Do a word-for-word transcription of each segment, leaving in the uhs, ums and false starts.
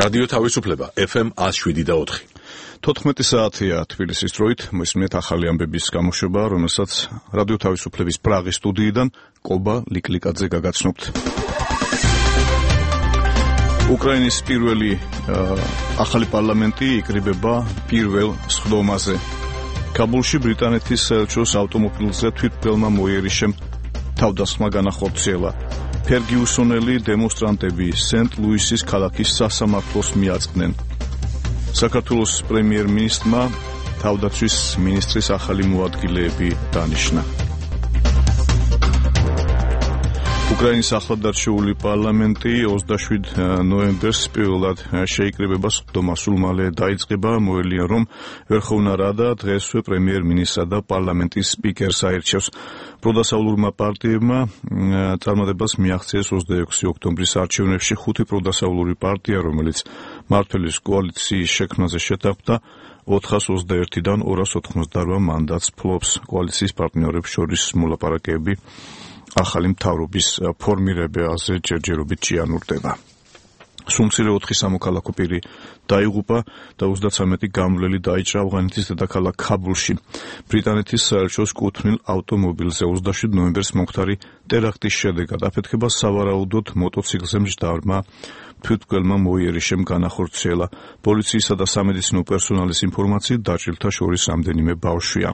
რადიო თავისუფლება ეფ ემ one oh seven და four. თოთხმეტი საათია თბილისის დროით, მოისმენთ ახალი ამბების გამოშვება, რომელსაც რადიო თავისუფლების პრაღის სტუდიიდან კობა ლიკლიკაძე გაგაცნობთ. უკრაინის პირველი ახალი პარლამენტი იკრიბება პირველ სხდომაზე. კაბულში ბრიტანეთის საელჩოს ავტომობილზე თვითმფრენმა მოიერიშემ თავდასხმა განახორციელა. ფერგიუსონელი დემონსტრანტები სენტ-ლუისის ქალაქის სასამართლოს მიაწყდნენ. საქართველოს პრემიერ-მინისტრმა თავდაცვის მინისტრის ახალი მოადგილეები დანიშნა. უკრაინის ახლადარჩეული პარლამენტი ოცდაშვიდ ნოემბერს პირველად შეიკრიბება, სხდომა სულ მალე დაიწყება. მოელია, რომ ვერხოვნა რადა დღესვე პრემიერ-მინისტრსა და პარლამენტის სპიკერს აირჩევს. პროდასავლურმა პარტიებმა წარმატებას მიაღწიეს ოცდაექვსი ოქტომბრის არჩევნებში. ხუთი პროდასავლური პარტია, რომელიც მმართველის კოალიციის შექმნაზე შეთანხმდა, ოთხას ოცდაერთიდან ორას ოთხმოცდაორ მანდატს ფლობს. კოალიციის პარტნიორებს შორის მოლაპარაკებები ახალი მთავრობის ფორმირებაზე ჯერჯერობით ჭიანურდება. სულ ოთხი სამოქალაქო პირი დაიღუპა და ოცდათვრამეტი გამვლელი დაიჭრა ავღანეთის დედაქალაქ ქაბულში. ბრიტანეთის საელჩოს კუთვნილ ავტომობილზე ოცდაშვიდ ნოემბერს მომხდარი ტერაქტის შედეგად აფეთქება სავარაუდოდ მოტოციკლზე მჯდარმა თვითმფრენმა მოიერიშემ განახორციელა. პოლიციისა და სამედიცინო პერსონალის ინფორმაციით დაჭრილთა შორის რამდენიმე ბავშვია.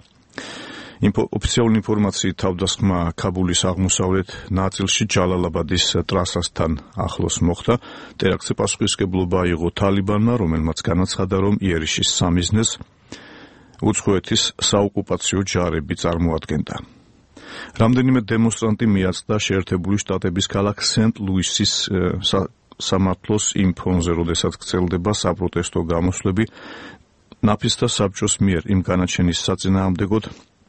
ოფიციალური ინფორმაციით თავდასხმა ქაბულის აღმოსავლეთ ნაწილში ჯალალაბადის ტრასასთან ახლოს მოხდა. ტერაქტზე პასუხისმგებლობა აიღო თალიბანმა, რომელმაც განაცხადა, რომ იერიშის სამიზნეს უცხოეთის საოკუპაციო ჯარები წარმოადგენდა. რამდენიმე დემონსტრანტი მიაწყდა შეერთებული შტატების ქალაქ სენტ-ლუისის სამართლოს იმ ფონზე, როდესაც გრძელდება საპროტესტო გამოსვლები. ნაფისთა საბჭოს მიერ იმ განაჩენის საწინააღმდეგოდ,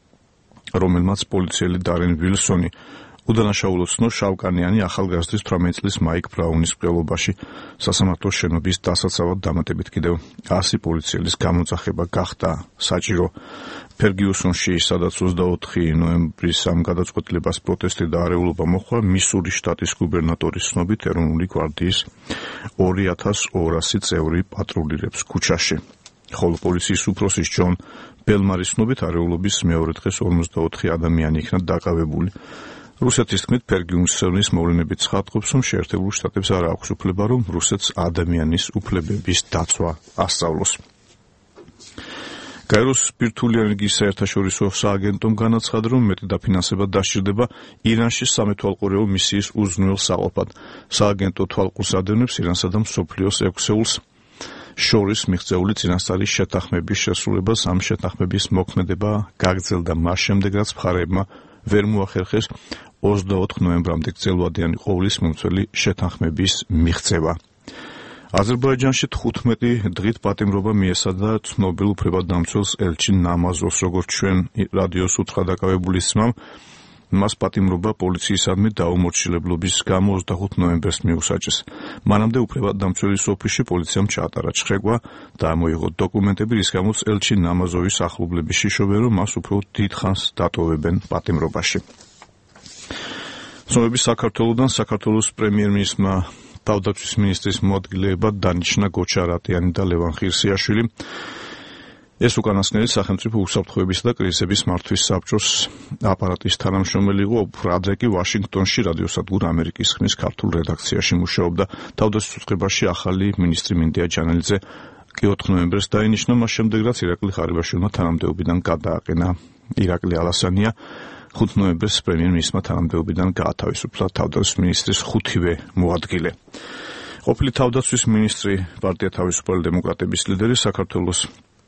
რომელმაც პოლიციელი დარენ ვილსონი უდანაშაულო ცნო შავკანიანი ახალგაზრდის თვრამეტი წლის მაიკ ბრაუნის მკვლელობაში. სასამართლოს შენობის დასაცავად დამატებით კიდევ ასი პოლიციელის გამოძახება გახდა საჭირო. ფერგიუსონში, სადაც ოცდაოთხი ნოემბრის ამ გადაწყვეტილებას პროტესტი და არეულობა მოჰყვა, მისურის შტატის გუბერნატორის ცნობით ეროვნული გვარდიის ორი ათას ორასი წევრი პატრულირებს ქუჩაში. ხოლო პოლიციის უფროსის ჯონ ბელმარის ცნობით არეულობის მეორე დღეს ორმოცდაოთხი ადამიანი იქნა დაკავებული. რუსეთის თქმით, ფერგიუსონის მოვლენებით ცხადყოფს, რომ შეერთებულ შტატებს არ აქვს უფლება, რომ რუსეთს ადამიანის უფლებების დაცვა ასწავლოს. გაეროს ბირთვული ენერგიის საერთაშორისო სააგენტომ განაცხადა, რომ მეტი დაფინანსება დასჭირდება ირანში სამეთვალყურეო მისიის უზრუნველ საყოფად. სააგენტო თვალყურს ადევნებს ირანსა და მსოფლიოს ექვსეულს შორის მიღწეული წინასწარი შეთანხმების შესრულებას. ამ შეთანხმების მოქმედება გაგრძელდა მას შემდეგ, რაც მხარეებმა ვერ მოახერხეს ოცდაოთხ ნოემბრამდე გრძელვადიანი ყოვლის მომცველი შეთანხმების მიღწევა. აზერბაიჯანში თხუთმეტი დღით პატიმრობა მიესადა ცნობილ უფლებადამცველს ელჩი ნამაზოვს, როგორც ჩვენ რადიოს უთხრა დაკავებული ძმამ. მას პატიმრობა პოლიციისადმი დაუმორჩილებლობის გამო ოცდახუთ ნოემბერს მიუსაჯეს. მანამდე უფლებადამცველის ოფისში პოლიციამ ჩაატარა ჩხრეკვა და ამოიღო დოკუმენტები, რის გამოც ელჩი ნამაზოვის ახლობლები შიშობენ, რომ მას უფრო დიდ ხანს დატოვებენ პატიმრობაში. ცნობები საქართველოდან. საქართველოს პრემიერ-მინისტრმა თავდაცვის მინისტრის მოადგილეებად დანიშნა გოჩა რატიანი და ლევან ხირსიაშვილი. ეს უკანასკნელი სახელმწიფო უსაფრთხოებისა და კრიზისების მართვის საბჭოს აპარატის თანამშრომელი იყო. ბრადზე კი ვაშინგტონში რადიოსადგურ ამერიკის ხმის ქართულ რედაქციაში მუშაობდა. თავდაცვის უწყებაში ახალი მინისტრი მინდია ჯანელიძე კი ოთხ ნოემბერს დაინიშნა, მას შემდეგ რაც ირაკლი ხარიბაშვილმა თანამდებობიდან გადააყენა. ირაკლი ალასანია ხუთ ნოემბერს პრემიერ-მინისტრმა თანამდებობიდან გაათავისუფლა თავდაცვის მინისტრის ხუთივე მოადგილე. ყოფილი თავდაცვის მინისტრი, პარტია თავისუფალი დემოკრატების ლიდერი, საქართველოს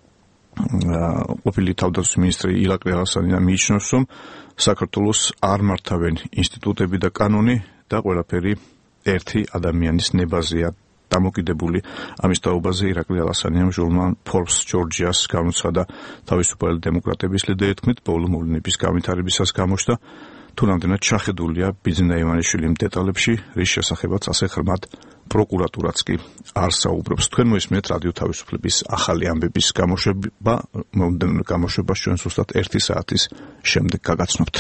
ყოფილი თავდაცვის მინისტრი ირაკლი ალასანია მიიჩნევს, რომ საქართველოს არ მართავენ ინსტიტუტები და კანონი და ყველაფერი ერთი ადამიანის ნებაზეა დამოკიდებული. ამის თაობაზე ირაკლი ალასანიამ ჟურნალ Forbes Georgia-ს გამოცხადა. თავისუფალი დემოკრატების ლიდერი თქმით, ბოლო მოვლენების განვითარებისას გამოჩნდა, თუ რამდენად ჩახედულია ბიძინა ივანიშვილი იმ დეტალებში, რის შესახებაც ასე ხრმად პროკურატურაც კი არ საუბრობს. თქვენ მოისმენთ რადიო თავისუფლების ახალი ამბების გამოშვება, მომდევნო გამოშვებას ჩვენ ზუსტად ერთი საათის შემდეგ გაგაცნობთ.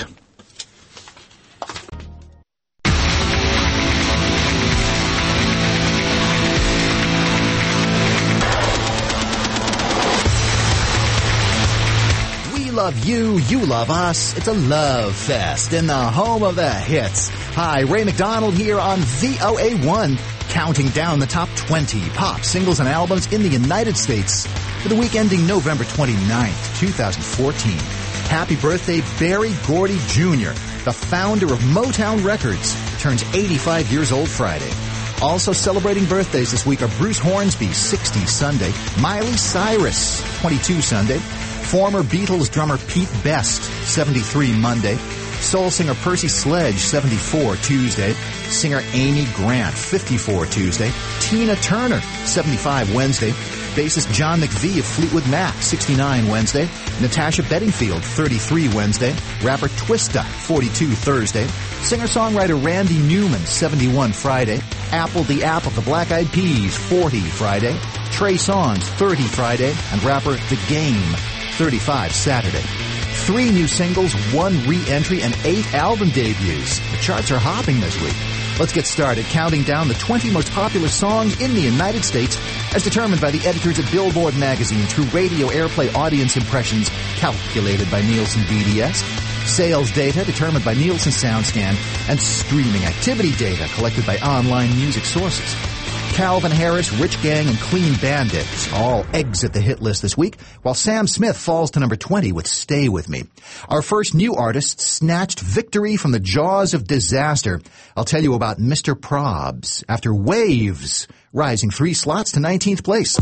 love you, you love us. It's a love fest in the home of the hits. Hi, Ray McDonald here on V O A one, counting down the top twenty pop singles and albums in the United States for the week ending November twenty-ninth, twenty fourteen. Happy birthday, Berry Gordy Junior, the founder of Motown Records, turns eighty-five years old Friday. Also celebrating birthdays this week are Bruce Hornsby, sixty Sunday, Miley Cyrus, twenty-two Sunday, former Beatles drummer Pete Best, seventy-three Monday, soul singer Percy Sledge, seventy-four Tuesday, singer Amy Grant, fifty-four Tuesday, Tina Turner, seventy-five Wednesday, bassist John McVie of Fleetwood Mac, sixty-nine Wednesday, Natasha Bedingfield, thirty-three Wednesday, rapper Twista, forty-two Thursday, singer-songwriter Randy Newman, seventy-one Friday, Apple the App of the Black Eyed Peas, forty Friday, Trey Songz, thirty Friday, and rapper The Game, thirty-five Saturday. Three new singles, one re-entry, and eight album debuts. The charts are hopping this week. Let's get started counting down the twenty most popular songs in the United States as determined by the editors at Billboard magazine through radio airplay audience impressions calculated by Nielsen B D S, sales data determined by Nielsen SoundScan, and streaming activity data collected by online music sources. Calvin Harris, Rich Gang, and Clean Bandits all exit the hit list this week, while Sam Smith falls to number twenty with Stay With Me. Our first new artist snatched victory from the jaws of disaster. I'll tell you about Mister Probs after Waves, rising three slots to nineteenth place.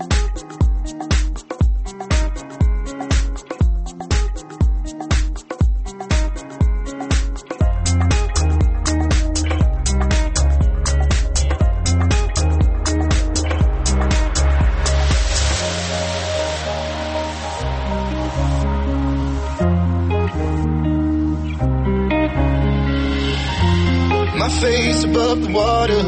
Above the water,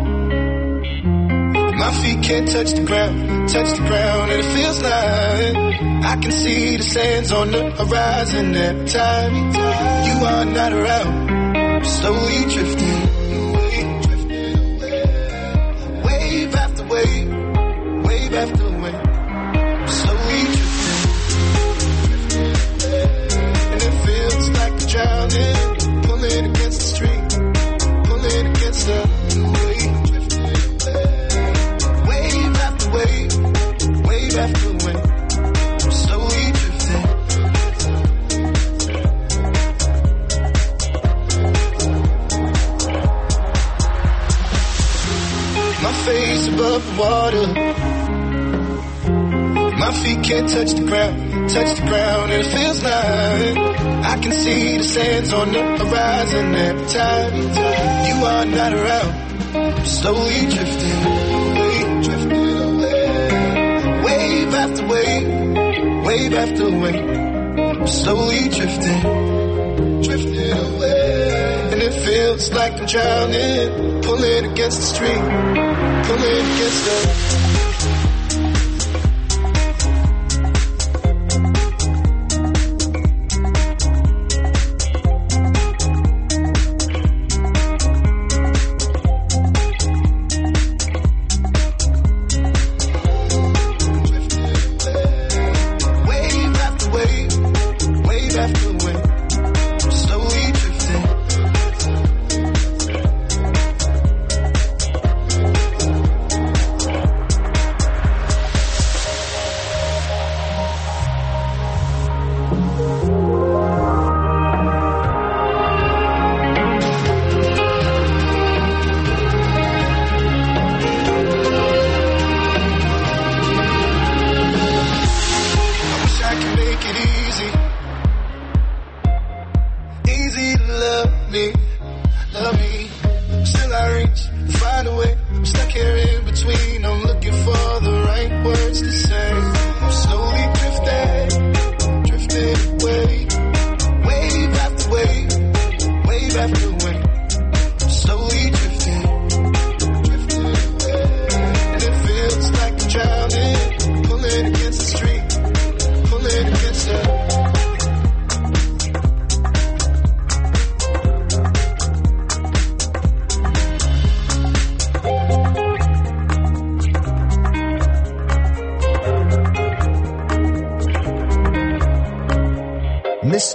my feet can't touch the ground, touch the ground, and it feels like I can see the sands on the horizon every time you are not around. Slowly drifting away, drifting away, wave after wave, wave after wave, slowly drifting, drifting away, and it feels like I'm drowning, pulling against the stream. Against the wave, drifting away, wave after wave, wave after wave, slowly drifting. My face above the water, my feet can't touch the ground, touch the ground, and it feels like I can see the sands on the horizon every time you are not around. Slowly drifting away, drifting away, wave after wave, wave after wave, slowly drifting, drifting away, and it feels like I'm drowning, pulling against the stream, pulling against the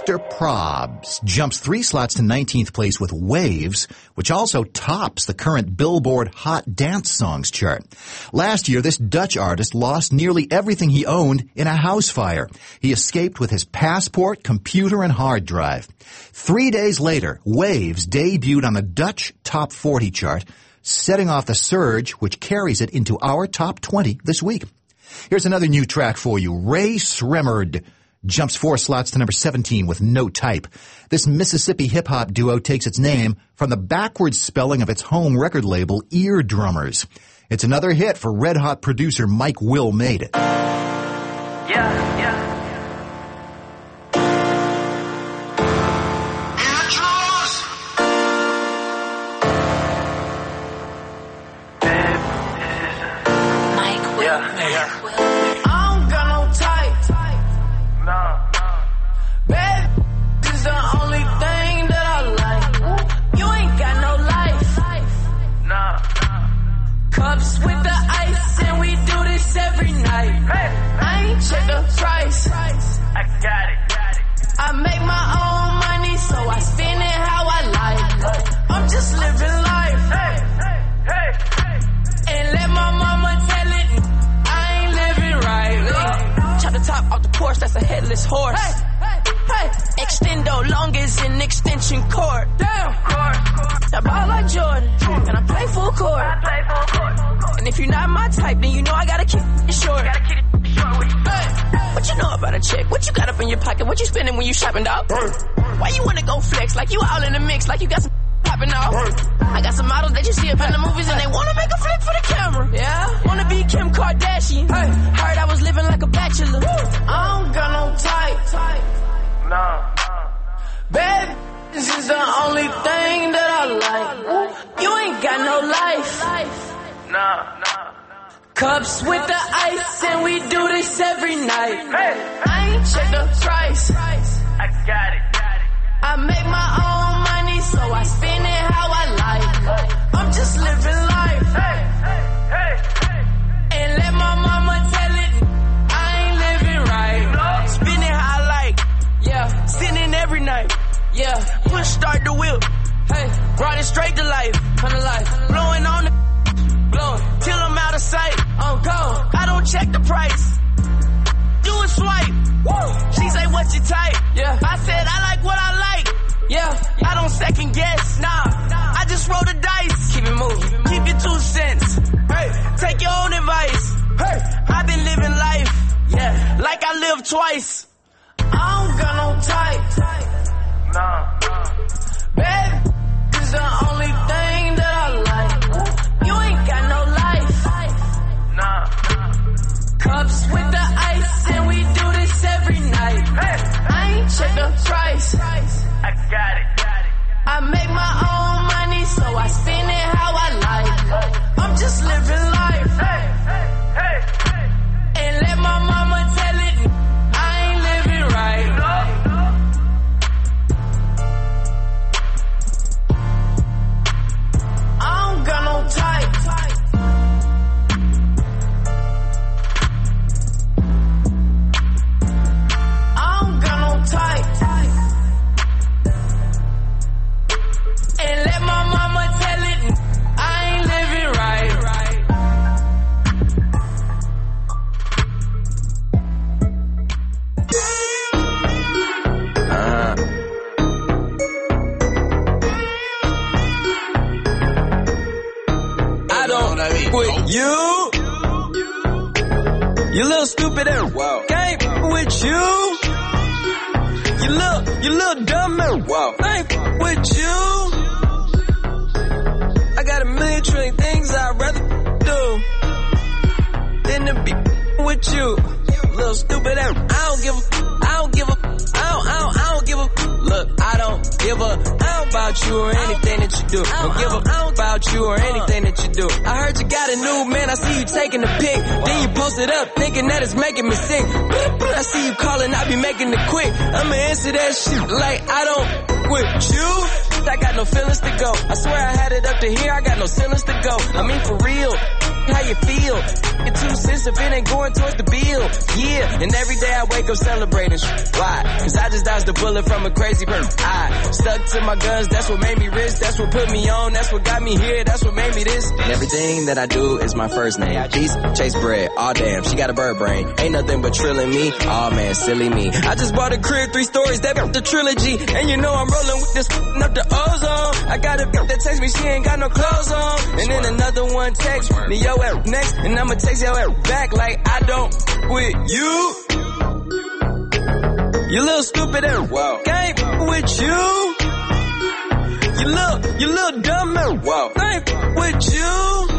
Mister Probs jumps three slots to nineteenth place with Waves, which also tops the current Billboard Hot Dance Songs chart. Last year, this Dutch artist lost nearly everything he owned in a house fire. He escaped with his passport, computer, and hard drive. Three days later, Waves debuted on the Dutch Top forty chart, setting off the surge which carries it into our Top twenty this week. Here's another new track for you. Ray Sremmurd jumps four slots to number seventeen with No Type. This Mississippi hip-hop duo takes its name from the backwards spelling of its home record label, Eardrummers. It's another hit for red-hot producer Mike Will Made It. Yeah, yeah. Cups with the ice and we do this every night. Hey, I ain't check the price. I got it. I make my own money, so I spend it how I like. I'm just living life. Hey, hey, hey. And let my mama tell it, I ain't living right. Chop the top off the Porsche, that's a headless horse. Hey, hey, hey. Extendo long as an extension cord. Damn. I ball like Jordan, and I play full court. I play full court. And if you're not my type, then you know I gotta keep it short. Gotta keep it short with you. Hey, what you know about a chick? What you got up in your pocket? What you spending when you shopping, dog? Why you wanna go flex like you all in the mix, like you got some popping off? I got some models that you see up in the movies, and they wanna make a flip for the camera. Yeah, wanna be Kim Kardashian. Hey, heard I was living like a bachelor. I don't got no type. No. Baby, this is the only thing that I like. You ain't got no life. Nah, nah. Cups with the ice and we do this every night. Hey, I ain't check the price. I got it. I make my own money, so I spend it how I like. I'm just living life. Hey, hey, hey. And let my mama tell it, I ain't living right. Spend it how I like. Yeah, sinning every night. Yeah, push start the wheel. Hey, riding straight to life, come to life. Blowing on the, blowing till I'm out of sight. I'm gone. I don't check the price. Do a swipe. Woo. She say, what's your type? Yeah, I said I like what I like. Yeah, I don't second guess. Nah, I just roll the dice. Keep it moving. Keep your two cents. Hey, take your own advice. Hey, I've been living life. Yeah, like I lived twice. I don't got no type. Nah, nah. Baby, this is the only thing that I like. You ain't got no life. Nah, nah. Cups with the ice and we do this every night. Hey, I ain't check the price. I got it. I make my own money, so I spend it how I like. I'm just living life. Hey, hey, hey. And let my mama tell it, I ain't living right. I don't got no type. I don't got no type. And let my mama tell it, I ain't living right. Uh-huh. I don't with you. You little stupid ass. Wow. Can't with you. You little, you little dumb ass. Wow. Ain't with you. I got a million trillion things I'd rather do than to be with you. Little stupid ass. I don't give a, I don't give a, I don't, I don't, I don't give a, look, I don't give a, I don't about you or anything that you do. Don't give a about you or anything that you do. I heard you got a new man, I see you taking the pic. Then you post it up thinking that it's making me sing. I see you calling, I be making it quick. I'ma answer that shit like I don't with you. I got no feelings to go. I swear I had it up to here, I got no ceilings to go. I mean for real. how you feel. You're too sensitive, it ain't going towards the bill. Yeah, and every day I wake up celebrating. Why? Cause I just dodged a bullet from a crazy person. I stuck to my guns, that's what made me rich. That's what put me on, that's what got me here. That's what made me this. And everything that I do is my first name. Peace, chase bread, aw oh, damn, she got a bird brain. Ain't nothing but trilling me, aw oh, man, silly me. I just bought a crib, three stories, that the trilogy. And you know I'm rolling with this up the ozone. I got a that text me, she ain't got no clothes on. And then another one text me, yo at next. And I'ma text yo at back like I don't with you. You little stupid and wow. Game with you. You little, you little dumb and wow. Game with you.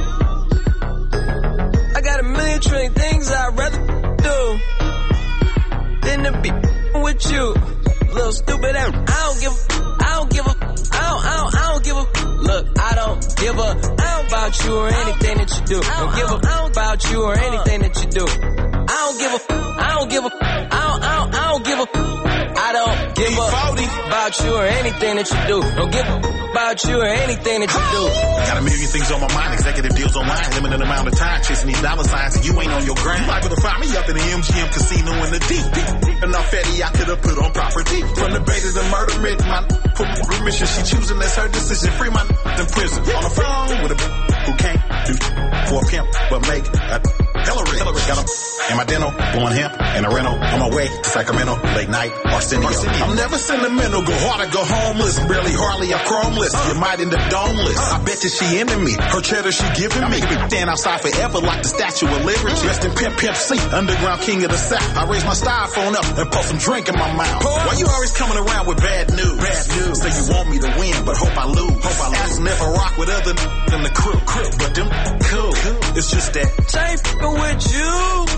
I got a million trillion things I'd rather do than to be with you. Little stupid and I don't give a, I don't give a, I don't, I don't, I don't give a, look, I don't give a, I don't about you or anything that you do. I don't give a, I don't about you or anything that you do. I don't give a, I don't give a, I don't, I don't, I don't give a, I don't give a about you or anything that you do. Don't give a about you or anything that you do. Got a million things on my mind, executive deals online, limited amount of time, chasing these dollar signs, and you ain't on your grind. You liable to find me up in the M G M casino in the deep. Enough fatty I could have put on property. From the bait to the murder, myth, my put my permission, she choosing, that's her decision. Free my in prison, on the phone with a who can't do for a pimp, but make a Hillary. Hillary got a in my dental, blowing hemp, in a rental, on my way to Sacramento, late night, Arsenio. Arsenio. I'm never sentimental, go hard or go homeless, barely hardly a chromeless, uh. you might end up domeless. Uh. I bet you she into me, her cheddar she giving me. Stand outside forever like the Statue of Liberty. Mm. Rest in Pimp Pimp C, underground king of the South. I raise my styrofoam up and pour some drink in my mouth. Pour. Why you always coming around with bad news? Bad news. Say you want me to win, but hope I lose. Hope I lose. Asking if I rock with other than the crew, crew, but them cool. cool. It's just that. Ain't fucking with you.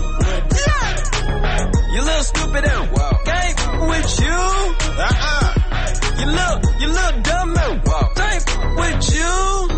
You little stupid and wow. Ain't with you. Uh-uh. You little, you little dumb and wow. Ain't with you.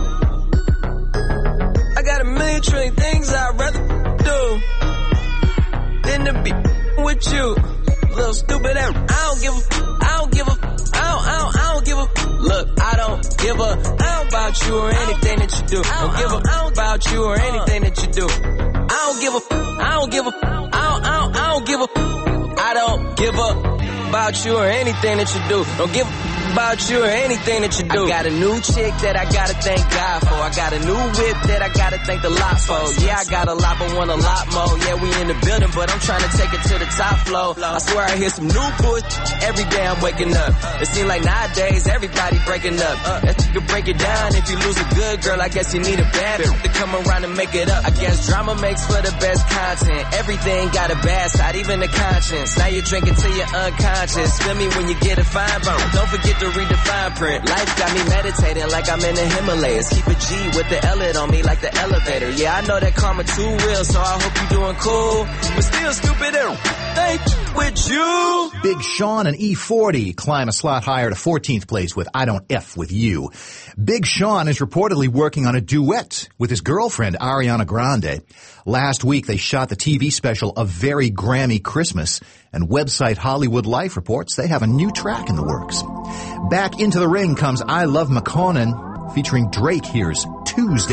I got a million trillion things I'd rather do than to be with you. Little stupid and I don't give a, I don't give a, I don't, I don't, I don't give a, look, I don't give a, I don't about you or anything that you do. I don't give a, I don't about you or anything that you do. I don't give a, I don't give a, I don't, I don't, I don't give a, I don't give a about you or anything that you do. Don't give a about you or anything that you do. I got a new chick that I gotta thank God for. I got a new whip that I gotta thank the lot for. Yeah, I got a lot, but want a lot more. Yeah, we in the building, but I'm trying to take it to the top floor. I swear I hear some new push every day I'm waking up. It seems like nowadays everybody breaking up. That you can break it down if you lose a good girl. I guess you need a bad bitch to come around and make it up. I guess drama makes for the best content. Everything got a bad side, even the conscience. Now you're drinking till you're unconscious. Feel me when you get a fine bone. Don't forget to read the fine print. Life got me meditating like I'm in the Himalayas. Keep a G with the L on me like the elevator. Yeah, I know that karma too real, so I hope you're doing cool. But still stupid and thank with you. Big Sean and E forty climb a slot higher to fourteenth place with I Don't F With You. Big Sean is reportedly working on a duet with his girlfriend Ariana Grande. Last week they shot the T V special A Very Grammy Christmas, and website Hollywood Life reports they have a new track in the works. Back into the ring comes I Love McConan, featuring Drake. Here's Tuesday.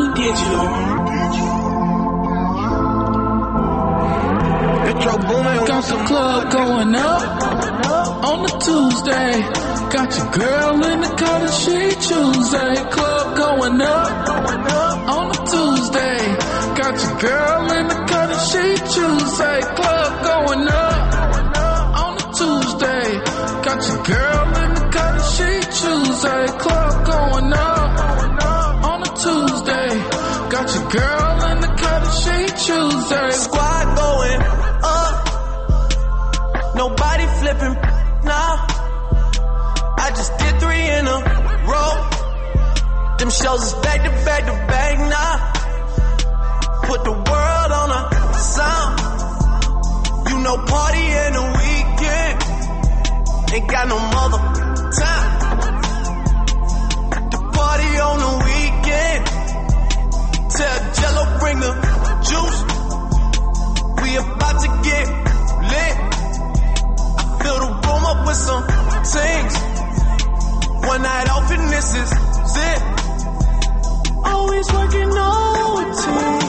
Got the club going up on the Tuesday. Got your girl in the car and she Tuesday. Club going up on the Tuesday. Got your girl in the car and she Tuesday. Club going up on the Tuesday. Got your girl in the car and she Tuesday. Club going up on a Tuesday. Got your girl in the car and she Tuesday. Squad going up. Nobody flipping now. I just did three in a row. Them shows is back to back to back now. Put the world on a sound. You know party in the weekend. Ain't got no mother time. The party on the weekend. Tell Jello bring the juice. We about to get lit. I fill the room up with some things. One night off and this is it. Always working overtime.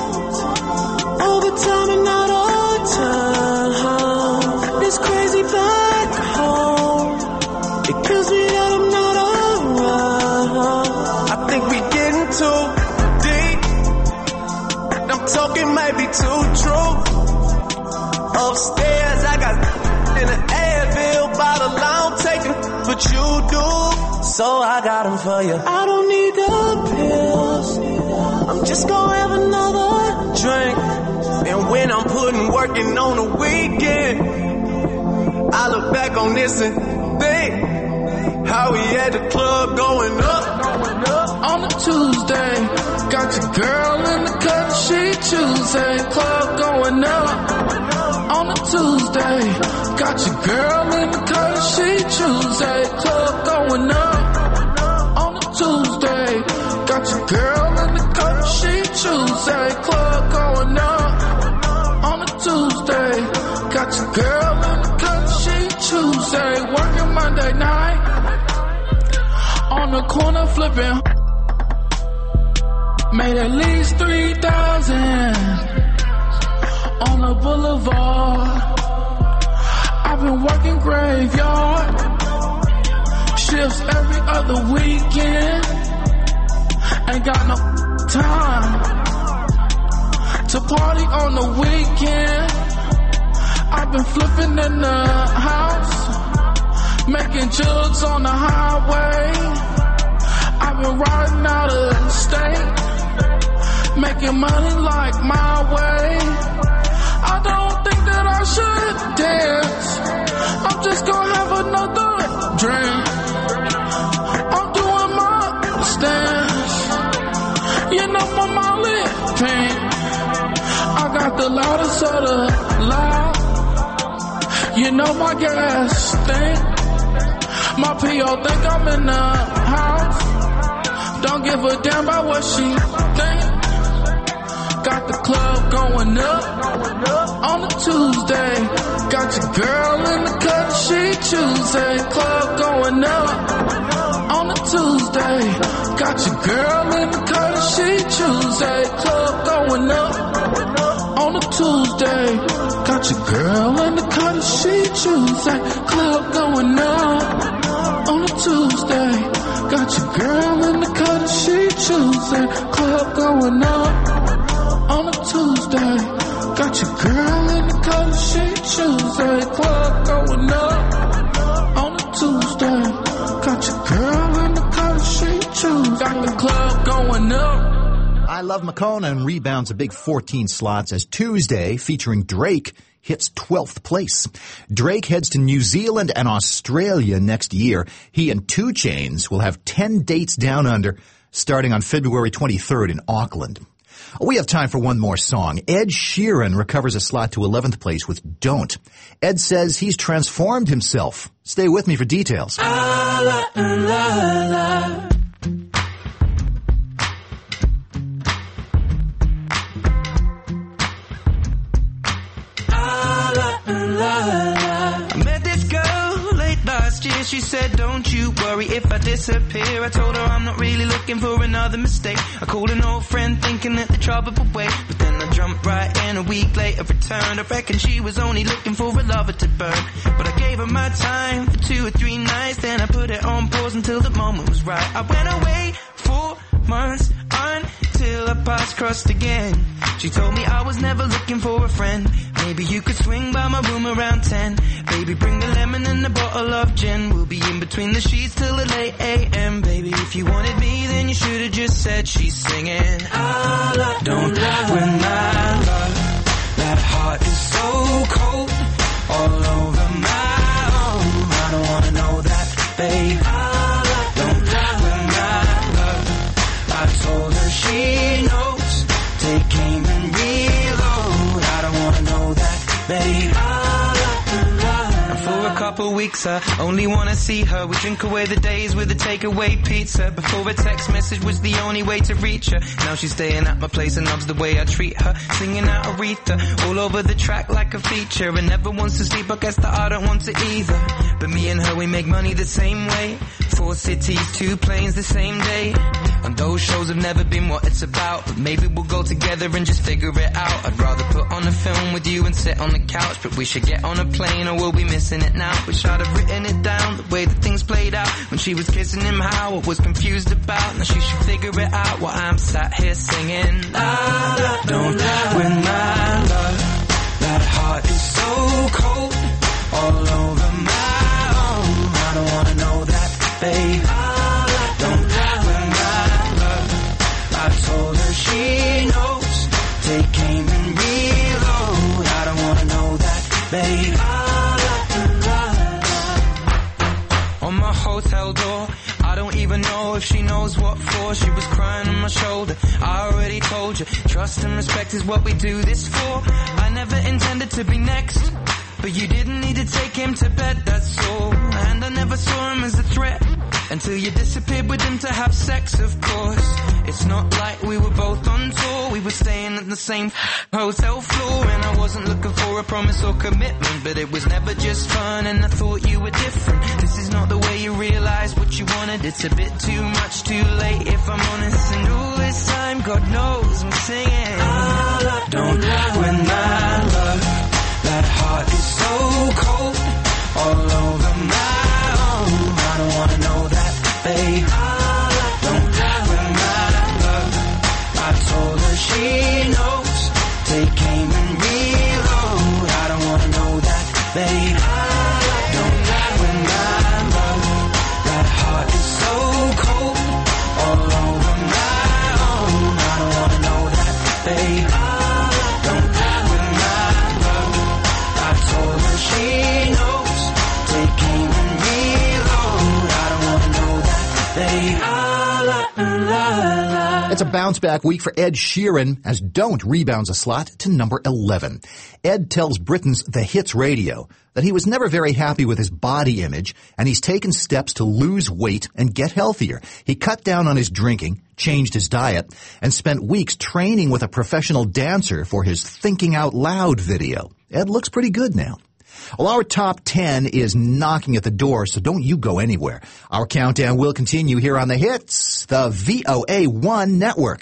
truth. Upstairs, I got in an Advil bottle, I don't take it, but you do. So I got them for you. I don't need the pills, I'm just gonna have another drink. And when I'm putting working on the weekend, I look back on this and think how we at the club going up. On a Tuesday, got your girl in the cut, she Tuesday, club going up. On a Tuesday, got your girl in the cut, she Tuesday, club going up. On a Tuesday, got your girl in the cut, she Tuesday, club going up. On a Tuesday, got your girl in the cut, she Tuesday, working Monday night. On the corner flipping, made at least three thousand on the boulevard. I've been working graveyard shifts every other weekend. Ain't got no time to party on the weekend. I've been flipping in the house, making jugs on the highway. I've been riding out of state, making money like my way. I don't think that I should dance, I'm just gonna have another drink. I'm doing my stance, you know my Molly pink. I got the loudest of the loud, you know my gas stink. My P O think I'm in the house, don't give a damn about what she think. Got the club going up on a Tuesday. Got your girl in the cut, she Tuesday, club going up on a Tuesday. Got your girl in the cut, she Tuesday, club going up on a Tuesday. Got your girl in the cut, she Tuesday, club going up on a Tuesday. Got your girl in the cut, she Tuesday, club going up on a Tuesday. Got your girl in the cut, she Tuesday, club going up on a Tuesday. Got your girl in the cut, she Tuesday. Got the club going up. I Love Makona and rebounds a big fourteen slots as Tuesday, featuring Drake, hits twelfth place. Drake heads to New Zealand and Australia next year. He and two Chainz will have ten dates down under, starting on February twenty-third in Auckland. We have time for one more song. Ed Sheeran recovers a slot to eleventh place with Don't. Ed says he's transformed himself. Stay with me for details. Ah, la, la, la. I met this girl late last year. She said, don't you worry if I disappear. I told her I'm not really looking for another mistake. I called an old friend thinking that the trouble would wait, but then I jumped right in. A week later returned. I reckon she was only looking for a lover to burn, but I gave her my time for two or three nights. Then I put it on pause until the moment was right. I went away for months until our paths crossed again. She told me I was never looking for a friend. Maybe you could swing by my room around ten. Baby, bring the lemon and a bottle of gin. We'll be in between the sheets till the late A M. Baby, if you wanted me, then you should have just said she's singing. I don't lie with my love. That heart is so cold, all over my own. I don't wanna know that, babe. I don't lie with my love. I told her she knows. Take aim and reload. I don't wanna know that, babe. And for a couple weeks I only wanna see her. We drink away the days with a takeaway pizza. Before a text message was the only way to reach her. Now she's staying at my place and loves the way I treat her. Singing out Aretha all over the track like a feature. And never wants to sleep, I guess that I don't want to either. But me and her, we make money the same way. Four cities, two planes the same day. And those shows have never been what it's about. But maybe we'll go together and just figure it out. I'd rather put on a film with you and sit on the couch. But we should get on a plane or we'll be missing it now. Wish I'd have written it down, the way that things played out. When she was kissing him, how I was confused about. Now she should figure it out while I'm sat here singing. La, la, don't win my love. That heart is so cold, all over my own. I don't wanna know that, babe. Don't win my love. I told her she knows. Take aim and reload. I don't wanna know that, babe. On my hotel door, I don't even know if she knows what for. She was crying on my shoulder. I already told you, trust and respect is what we do this for. I never intended to be next, but you didn't need to take him to bed, that's all. And I never saw him as a threat until you disappeared with him to have sex, of course. It's not like we were both on tour. We were staying at the same hotel floor. And I wasn't looking for a promise or commitment, but it was never just fun and I thought you were different. This is not the way you realize what you wanted. It's a bit too much, too late if I'm honest. And all this time, God knows I'm singing. Don't win my love. That heart is so cold, all over my own. I don't wanna know that, babe. Don't win my love. I told her she knows. Take aim and reload. I don't wanna know that, babe. Don't win my love. That heart is so cold, all over my own. I don't wanna know that, babe. Don't win my love. I told her she knows. Take aim and reload. I don't wanna know that, babe. It's a bounce-back week for Ed Sheeran, as Don't rebounds a slot to number eleven. Ed tells Britain's The Hits Radio that he was never very happy with his body image, and he's taken steps to lose weight and get healthier. He cut down on his drinking, changed his diet, and spent weeks training with a professional dancer for his Thinking Out Loud video. Ed looks pretty good now. Well, our top ten is knocking at the door, so don't you go anywhere. Our countdown will continue here on The Hits, the V O A one Network.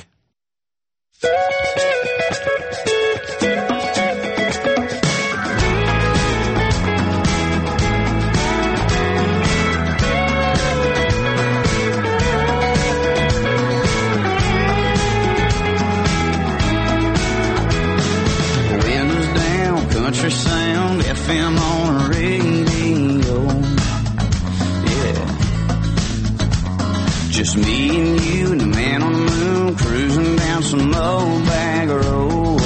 Windows down, country sound, F M on the radio. Yeah. Just me and you and the man on the moon cruising down some old bag road.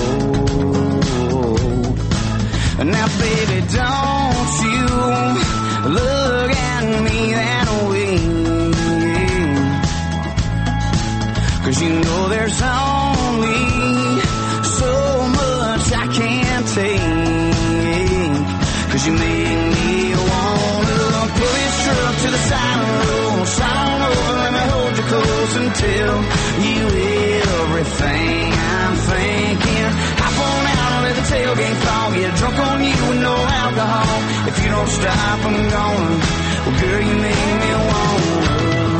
Now, baby, don't you look at me that way. 'Cause you know there's only so much I can't take. 'Cause you make me wanna pull this truck to the side of the road. Slide on over, let me hold you close and tell you everything I'm thinking. Hop on out and let the tailgate fall. Get drunk on you with no alcohol. If you don't stop, I'm gonna. Well, girl, you make me wanna.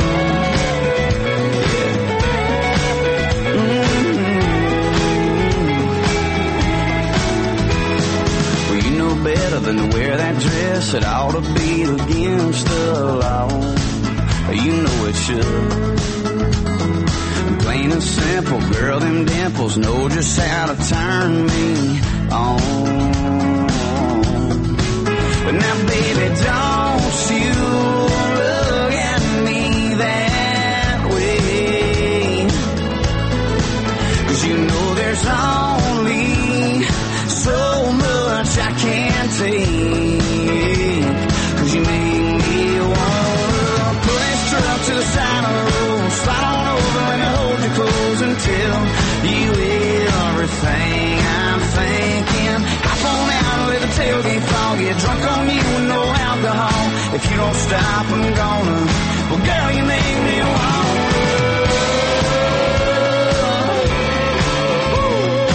Better than to wear that dress, it ought to be against the law. You know it should. Plain and simple, girl, them dimples know just how to turn me on. But now, baby, don't you look at me that way. 'Cause you know there's only so much I can't take. 'Cause you make me wanna pull this truck to the side of the road. Slide on over, let me hold you close and tell you everything I'm thinking. Hop on out and let the tailgate fall. Get drunk on you with no alcohol. If you don't stop, I'm gonna. Well, girl, you make me wanna.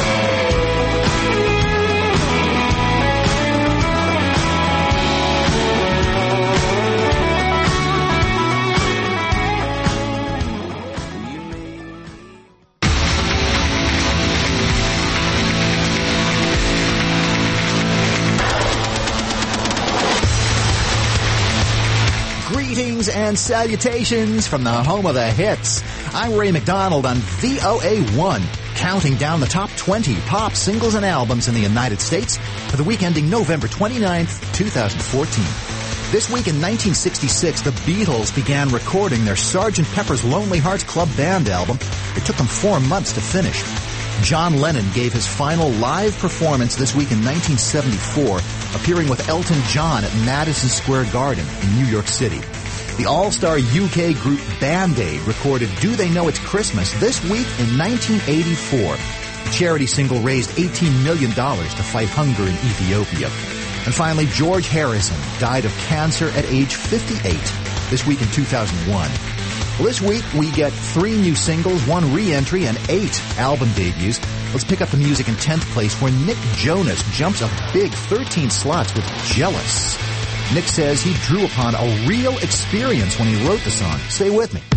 and salutations from the home of the hits. I'm Ray McDonald on V O A one, counting down the top twenty pop singles and albums in the United States for the week ending November twenty-ninth, twenty fourteen. This week in nineteen sixty-six, the Beatles began recording their Sergeant Pepper's Lonely Hearts Club Band album. It took them four months to finish. John Lennon gave his final live performance this week in nineteen seventy-four, appearing with Elton John at Madison Square Garden in New York City. The all-star U K group Band Aid recorded Do They Know It's Christmas this week in nineteen eighty-four. The charity single raised eighteen million dollars to fight hunger in Ethiopia. And finally, George Harrison died of cancer at age fifty-eight this week in two thousand one. Well, this week we get three new singles, one re-entry, and eight album debuts. Let's pick up the music in tenth place, where Nick Jonas jumps a big thirteen slots with Jealous. Nick says he drew upon a real experience when he wrote the song. Stay with me.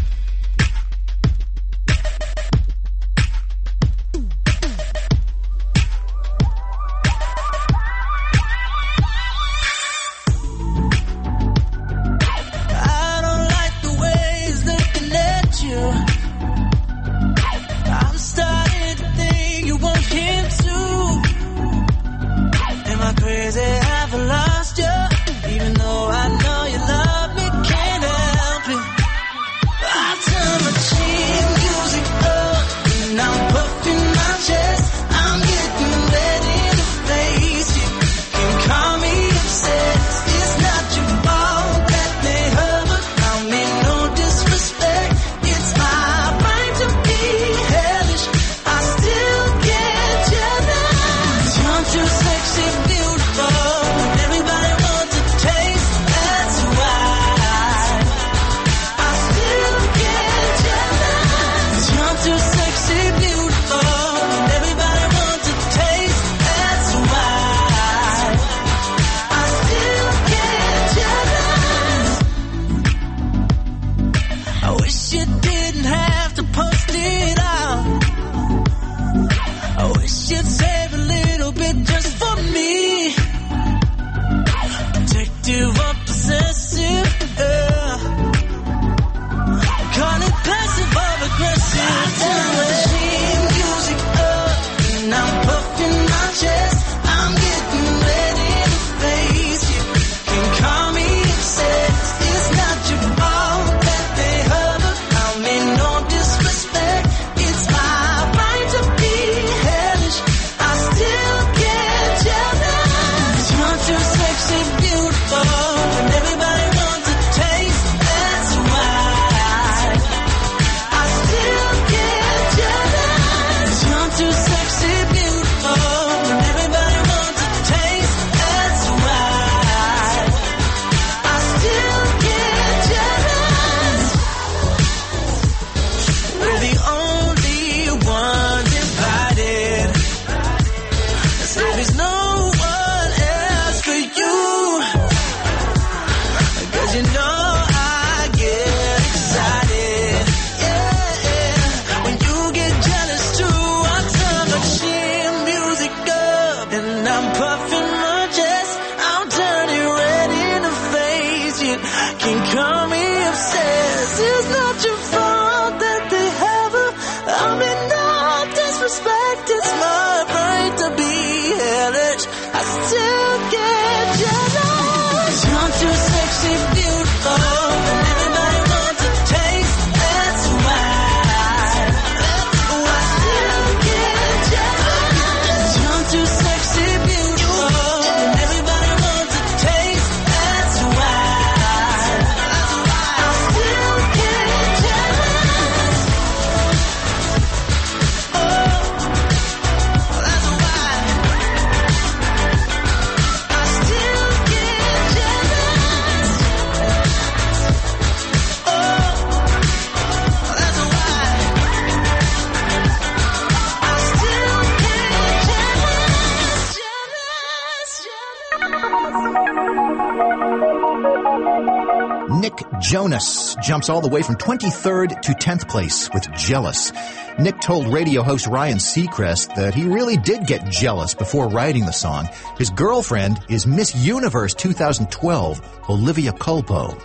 Nick Jonas jumps all the way from twenty-third to tenth place with Jealous. Nick told radio host Ryan Seacrest that he really did get jealous before writing the song. His girlfriend is Miss Universe twenty twelve, Olivia Culpo.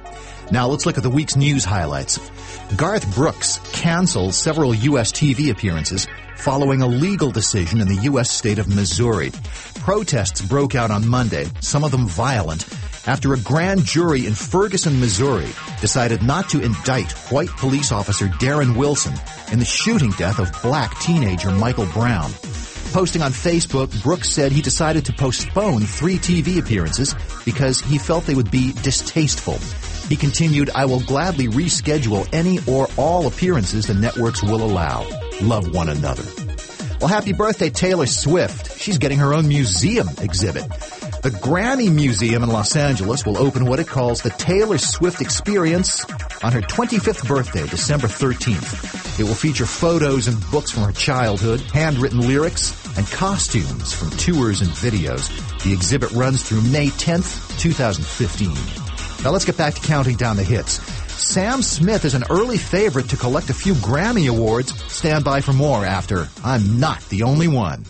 Now let's look at the week's news highlights. Garth Brooks canceled several U S T V appearances following a legal decision in the U S state of Missouri. Protests broke out on Monday, some of them violent, after a grand jury in Ferguson, Missouri decided not to indict white police officer Darren Wilson in the shooting death of black teenager Michael Brown. Posting on Facebook, Brooks said he decided to postpone three T V appearances because he felt they would be distasteful. He continued, "I will gladly reschedule any or all appearances the networks will allow. Love one another." Well, happy birthday, Taylor Swift. She's getting her own museum exhibit. The Grammy Museum in Los Angeles will open what it calls the Taylor Swift Experience on her twenty-fifth birthday, December thirteenth. It will feature photos and books from her childhood, handwritten lyrics, and costumes from tours and videos. The exhibit runs through May tenth, twenty fifteen. Now let's get back to counting down the hits. Sam Smith is an early favorite to collect a few Grammy Awards. Stand by for more after I'm Not the Only One.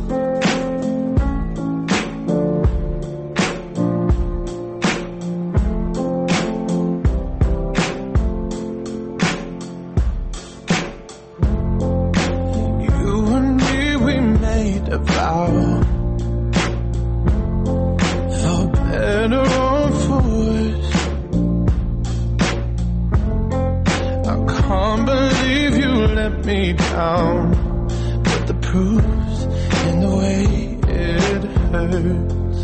You and me, we made a vow, for better or for worse. I can't believe you let me down, but the proof's in the way it hurts.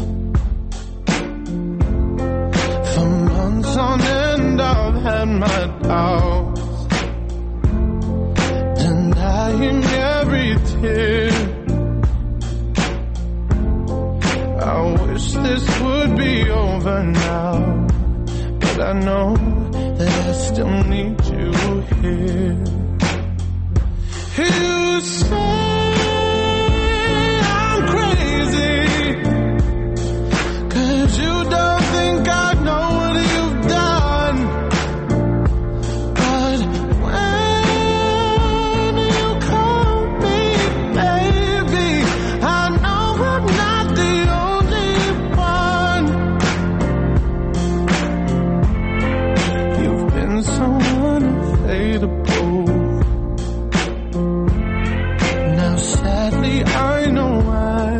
For months on end I've had my doubts, denying every tear. I wish this would be over now, but I know that I still need you here. You say I'm crazy, 'cause you don't think I know what you've done. But when you call me baby, I know I'm not the only one. You've been so unavailable. Now sadly I know why.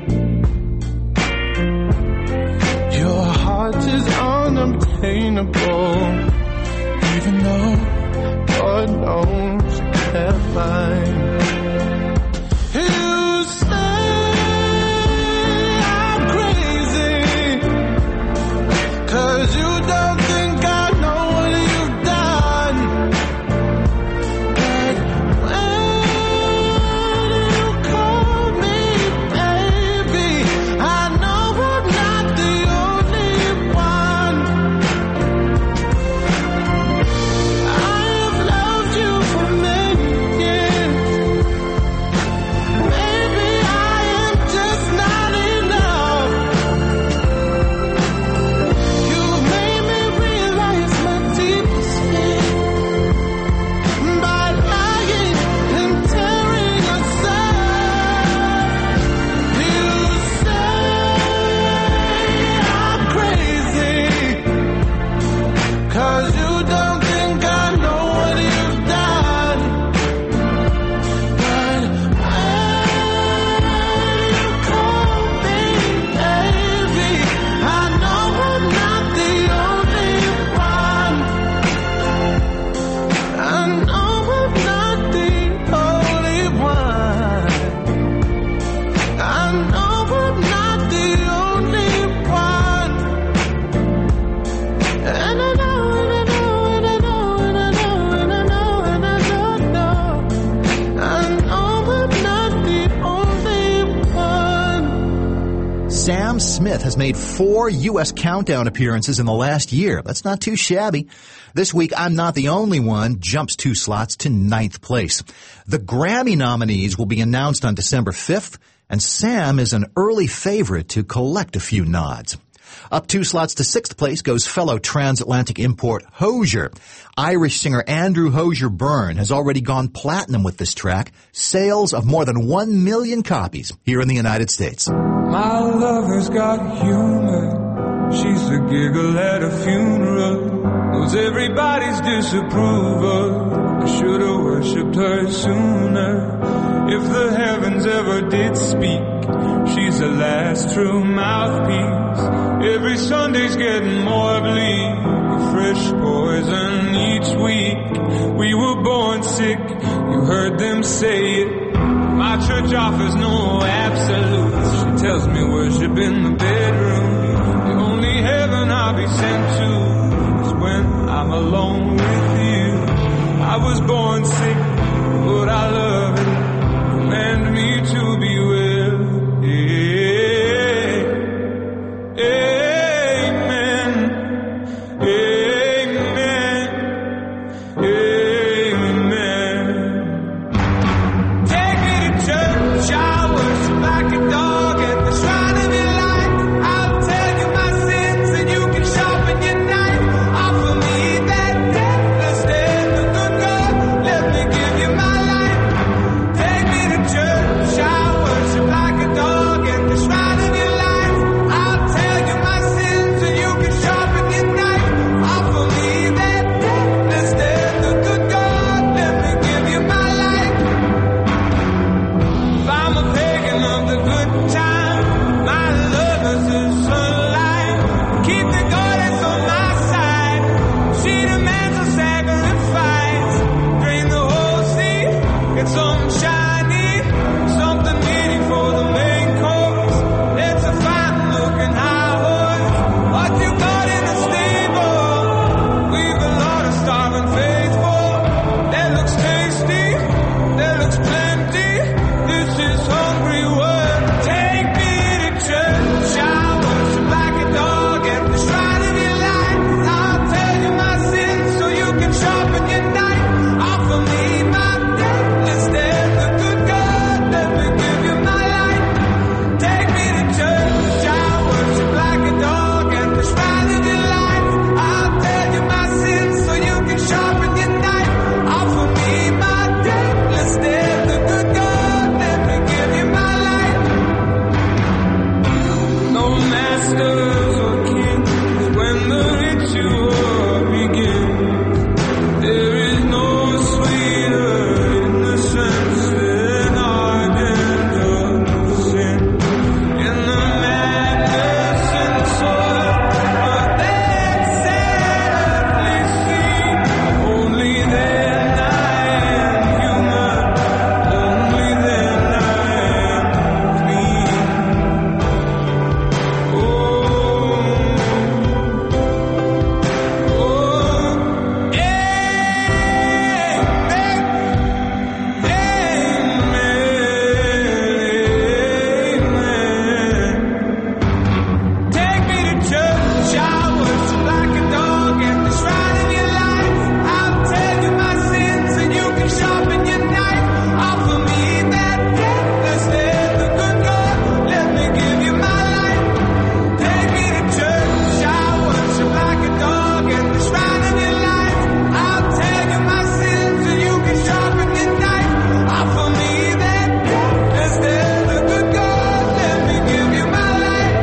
Your heart is unobtainable, even though God knows you can't lie. You say I'm crazy, 'cause you don't think I know what you've done. But when you call me baby, I know I'm not the only one. I've loved you for many years. Maybe I am just not enough. You've made me realize my deepest fear by lying and tearing us apart. You say I'm crazy, 'cause you don't think I know what you've done. But when you call me baby, I know I'm not the only one. I know I'm not the only one. I know I'm not the only one. And I know, and I know, and I know, and I know, and I know, and I don't know. I know I'm not the only one. Sam Smith has made four U S Countdown appearances in the last year. That's not too shabby. This week, I'm Not the Only One jumps two slots to ninth place. The Grammy nominees will be announced on December fifth, and Sam is an early favorite to collect a few nods. Up two slots to sixth place goes fellow transatlantic import Hozier. Irish singer Andrew Hozier Byrne has already gone platinum with this track. Sales of more than one million copies here in the United States. My lover's got humor. She's a giggle at a funeral, knows everybody's disapproval. I should've worshipped her sooner. If the heavens ever did speak, she's the last true mouthpiece. Every Sunday's getting more bleak, a fresh poison each week. We were born sick, you heard them say it. My church offers no absolutes. She tells me worship in the bedroom. The only heaven I'll be sent to is when I'm alone with you. I was born sick, but I love it. Command me to be well. Amen. Amen. Amen. Take me to church, I worship like a dog at the shrine of your life. I'll tell you my sins and you can sharpen your knife. Offer me that deathless death, the good God, let me give you my life. Take me to church, I worship like a dog at the shrine of your life. I'll tell you my sins and you can sharpen your knife. Offer me that deathless death, the good God, let me give you my life. If I'm a pagan of the good time, my love is the sunlight. Keep the goddess on my side. She demands a sacrifice. Drain the whole sea, get something shiny, something meaty for the main course. It's a fine looking high horse. What you got in the stable? We've a lot of starving faithful. That looks tasty, that looks plenty. This is hungry work. Take me to church, I worship like a dog at the shrine of your life. I'll tell you my sins so you can sharpen your knife. Offer me my deathless death, the good God, let me give you my life. Take me to church, I worship like a dog at the shrine of your life. I'll tell you my sins so you can sharpen your knife. Offer me my deathless death, the good God, let me give you my life. No masters or kings when the ritual begins. There is no sweeter innocence than ardent of sin. In the madness and soil of that sadly scene, only then I am human, only then I am clean. Oh, oh, amen, amen. Take me to church, I worship like a dog at the shrine of your life. I'll tell you my sins and you can sharpen your knife. Offer me that deathless death, the good God, let me give you my life. Take me to church, I worship like a dog at the shrine of your life. I'll tell you my sins and you can sharpen your knife. Offer me that deathless death, the good God, let me give you my life.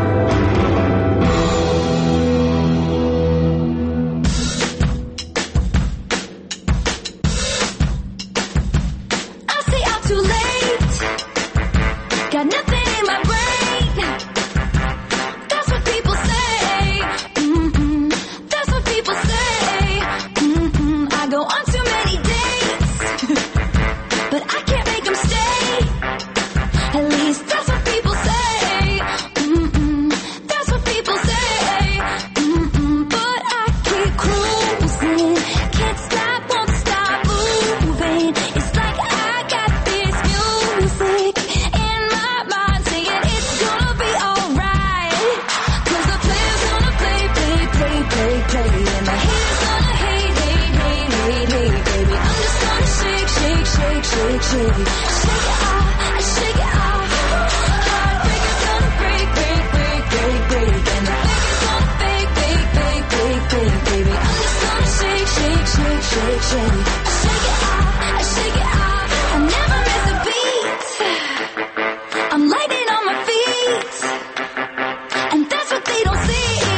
I stay out too late. Got nothing in my brain. That's what people say. Mm-mm. That's what people say. Mm-mm. I go on too many dates, but I can't make them stay. At least that's what people say. Mm-mm. That's what people say. Mm-mm. But I keep cruising. Can't stop, won't stop moving. It's like I got this music in my mind saying it's gonna be alright. 'Cause the player's gonna play, play, play, play, play. And the haters gonna hate, hate, hate, hate, hate, baby. I'm just gonna shake, shake, shake, shake, shake. Shake it off, I shake it off. Heartbreaker's gonna break, break, break, break, break. And the faker's gonna fake, fake, fake, fake, fake, baby. I'm just gonna shake, shake, shake, shake, shake. I shake it off, I shake it off. I never miss a beat. I'm lightning on my feet, and that's what they don't see.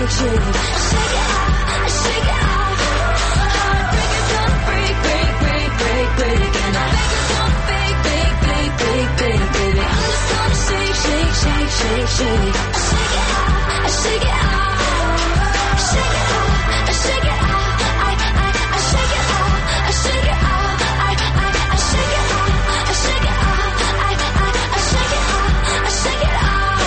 shake, shake. Shake it off, shake it off. Heartbreaker's gonna break, break, break, break, break. And the baker's gonna bake, bake, bake, bake, bake, baby. I'm just gonna shake, shake, shake, shake, shake. Shake it off, shake it off. Shake it off, shake it off. I, I, I shake it off, I shake it off. I, I, I shake it off, I shake it off. I, I, I shake it off, I shake it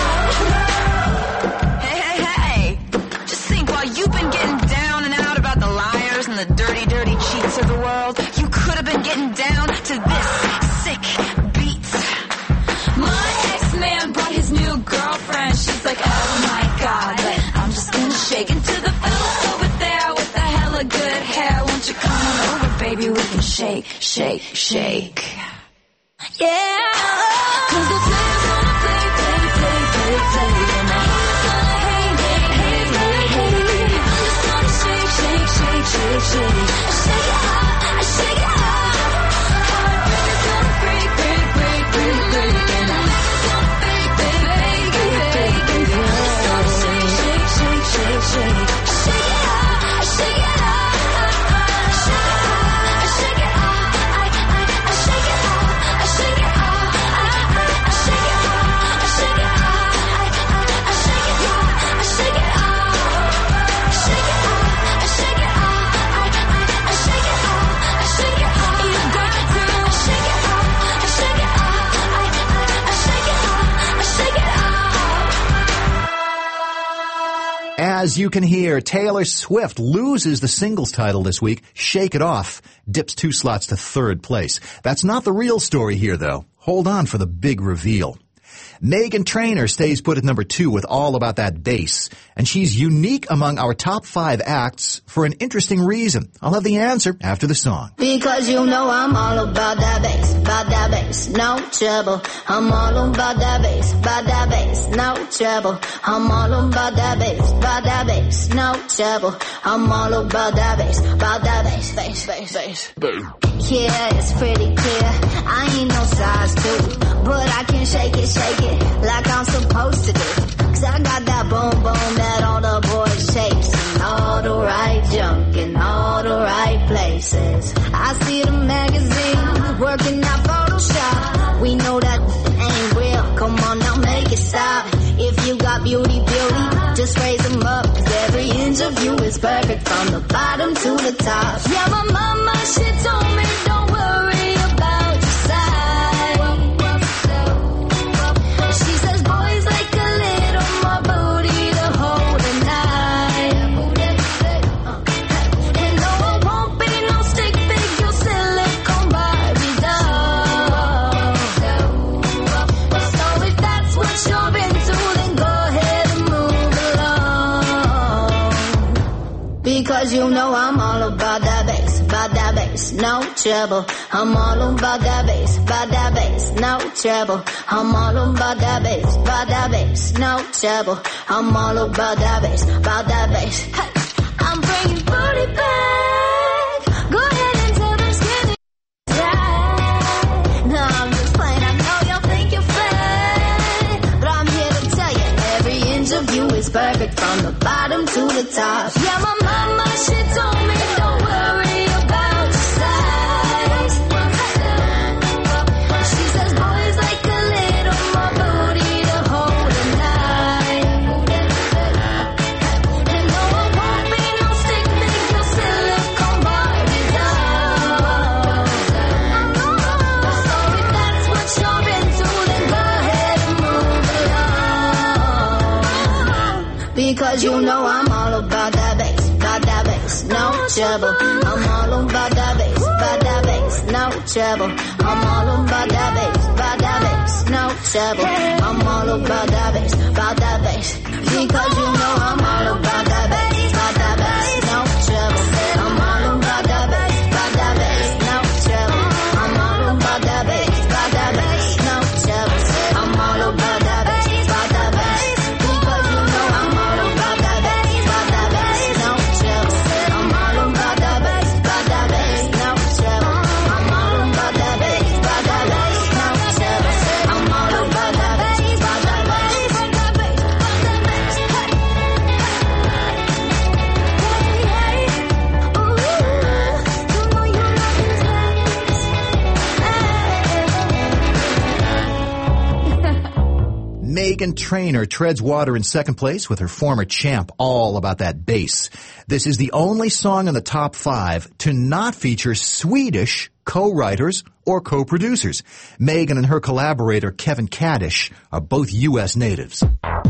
off. Hey, hey, hey! Just think, while you've been getting down and out about the liars and the dirty, dirty cheats of the world, you could have been getting down to this sick beat. My ex-man brought his new girlfriend. She's like, oh my god, but I'm just gonna shake into the fella over there with the hella good hair. Won't you come on over, baby? We can shake, shake, shake. Yeah. Cause the player's gonna play, play, play, play, play. And the haters gonna hate, hate, hate, hate, hate. I'm just gonna shake, shake, shake, shake, shake. I shake it off, I shake it off. Heartbreaker's gonna break, break, break, break, break. And the baker's gonna bake, bake, bake, bake, bake, bake. I'm just gonna shake, shake, shake, shake, shake. I shake it off, I shake it off. I shake it off, I shake it off. I, I, I shake it off, I shake it off. I, I, I shake it off, I shake it off. I, I, I shake it off, I shake it off. Shake it off, I shake it off. I, I, I shake it off, I shake it off. You got to shake it off, I shake it off. I, I, I shake it off, I shake it off. As you can hear, Taylor Swift loses the singles title this week. Shake It Off dips two slots to third place. That's not the real story here, though. Hold on for the big reveal. Meghan Trainor stays put at number two with All About That Bass, and she's unique among our top five acts for an interesting reason. I'll have the answer after the song. Because you know I'm all about that bass, about that bass, no trouble. I'm all about that bass, about that bass, no trouble. I'm all about that bass, about that bass, no trouble. I'm all about that bass, about that bass, bass, bass, bass. Yeah, it's pretty clear. I ain't no size two, but I can shake it, shake it like I'm supposed to do. Cause I got that boom boom that all the boys chase, and all the right junk in all the right places. I see the magazine working out Photoshop. We know that ain't real. Come on now, make it stop. If you got beauty, beauty, just raise them up. Cause every inch of you is perfect from the bottom to the top. Yeah, my mama, she told me don't worry about your size. She says boys like a little more booty to hold at night. And no, it won't be no stick figure silicone Barbie doll. So if that's what you're into, then go ahead and move along. Because you know I'm all about that bass, about that bass, no trouble. I'm all about that bass, about that bass, no trouble. I'm all about that bass, about that bass, no trouble. I'm all about that bass, about that bass. Hey, I'm bringing booty back. Go ahead and tell them skinny tight. No, I'm just playing. I know y'all think you're fake, but I'm here to tell you every inch of you is perfect from the bottom to the top. Yeah, my mama, she told me don't worry about your size. She says boys like a little more booty to hold at night. And no, it won't be no stick figure silicone Barbie doll. So if that's what you're into, then go ahead and move along. Because you know I'm all about that bass, about that bass, no trouble. I'm all about that bass, about that bass, no trouble. I'm all about that bass, about that bass, no trouble. I'm all about that bass, about that bass. Because you know I'm all about that bass, about that bass, no trouble. I'm all about that bass, about that bass, no trouble. I'm all about that bass, about that bass, no trouble. I'm all about that bass, about that bass. Because you know I'm all about that bass, about that bass, no trouble. I'm all about that bass, about that bass, no trouble. I'm all about that bass, about that bass, no trouble. I'm all about that bass, about that bass, about that bass, about that bass. Meghan Trainor treads water in second place with her former champ, All About That Bass. This is the only song in the top five to not feature Swedish co-writers or co-producers. Meghan and her collaborator, Kevin Kadish, are both U S natives.